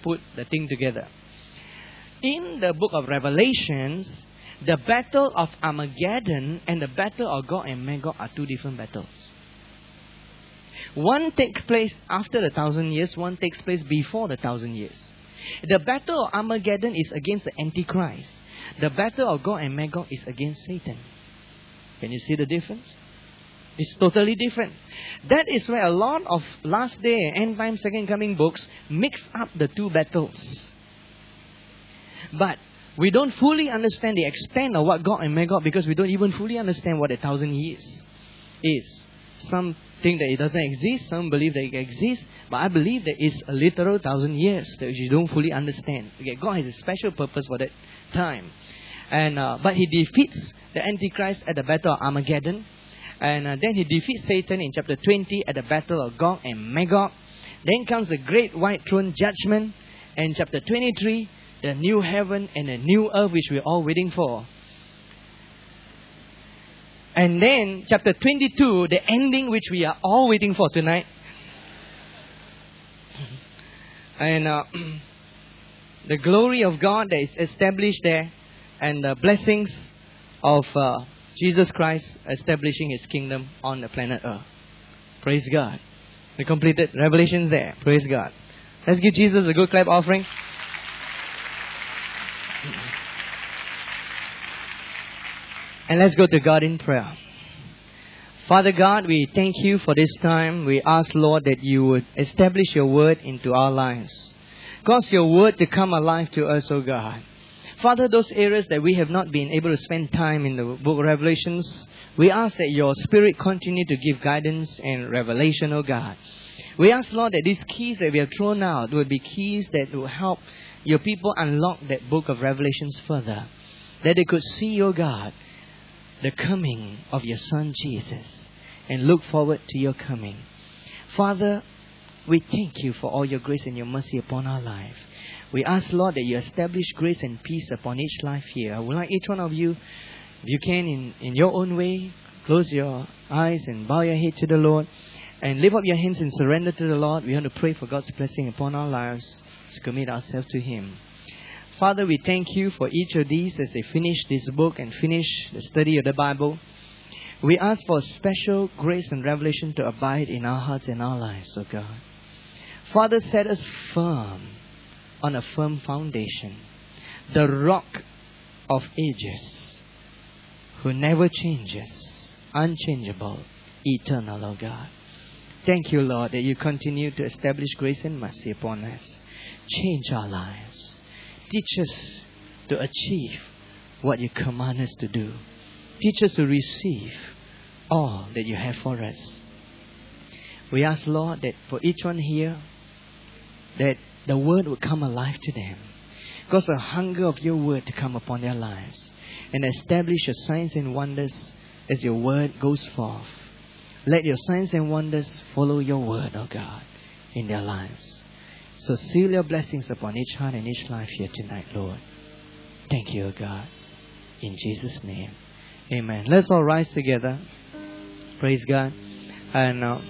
put the thing together. In the book of Revelations, the battle of Armageddon and the battle of Gog and Magog are two different battles. One takes place after the 1,000 years, one takes place before the 1,000 years. The battle of Armageddon is against the Antichrist. The battle of Gog and Magog is against Satan. Can you see the difference? It's totally different. That is where a lot of last day, end time, second coming books mix up the two battles. But we don't fully understand the extent of what Gog and Magog because we don't even fully understand what 1,000 years is. Some think that it doesn't exist, some believe that it exists, but I believe that it's a literal 1,000 years that you don't fully understand. Okay, God has a special purpose for that time. And but He defeats the Antichrist at the battle of Armageddon. And then He defeats Satan in chapter 20 at the battle of Gog and Magog. Then comes the great white throne judgment. And chapter 23, the new heaven and the new earth which we're all waiting for. And then chapter 22, the ending which we are all waiting for tonight. And the glory of God that is established there. And the blessings of Jesus Christ establishing His kingdom on the planet Earth. Praise God. We completed Revelations there. Praise God. Let's give Jesus a good clap offering. And let's go to God in prayer. Father God, we thank You for this time. We ask, Lord, that You would establish Your word into our lives. Cause Your word to come alive to us, O God. Father, those areas that we have not been able to spend time in the book of Revelations, we ask that Your Spirit continue to give guidance and revelation, O God. We ask, Lord, that these keys that we have thrown out will be keys that will help Your people unlock that book of Revelations further. That they could see, O God, the coming of Your Son Jesus and look forward to Your coming. Father, we thank You for all Your grace and Your mercy upon our life. We ask, Lord, that You establish grace and peace upon each life here. I would like each one of you, if you can, in your own way, close your eyes and bow your head to the Lord and lift up your hands and surrender to the Lord. We want to pray for God's blessing upon our lives to commit ourselves to Him. Father, we thank You for each of these as they finish this book and finish the study of the Bible. We ask for special grace and revelation to abide in our hearts and our lives, oh God. Father, set us firm on a firm foundation, the rock of ages, who never changes, unchangeable, eternal, oh God. Thank You, Lord, that You continue to establish grace and mercy upon us. Change our lives. Teach us to achieve what You command us to do. Teach us to receive all that You have for us. We ask, Lord, that for each one here, that the word will come alive to them. Cause a hunger of Your word to come upon their lives. And establish Your signs and wonders as Your word goes forth. Let Your signs and wonders follow Your word, oh God, in their lives. So seal Your blessings upon each heart and each life here tonight, Lord. Thank You, oh God. In Jesus' name. Amen. Let's all rise together. Praise God. And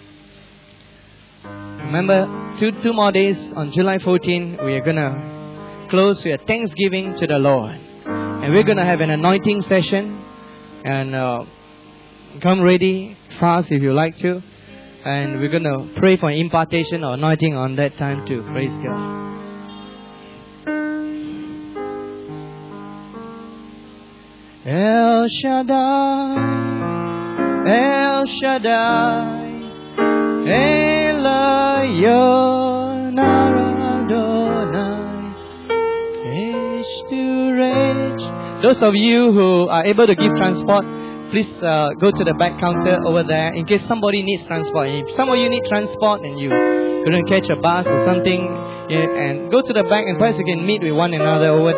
remember, two more days on July 14, we are going to close with a thanksgiving to the Lord. And we're going to have an anointing session. And come ready, fast if you like to. And we're going to pray for an impartation or anointing on that time too. Praise God. El Shaddai, El Shaddai, Elion Adonai, age to age. Those of you who are able to give transport, please go to the back counter over there in case somebody needs transport. If some of you need transport and you couldn't catch a bus or something, and go to the back and perhaps you can meet with one another over there.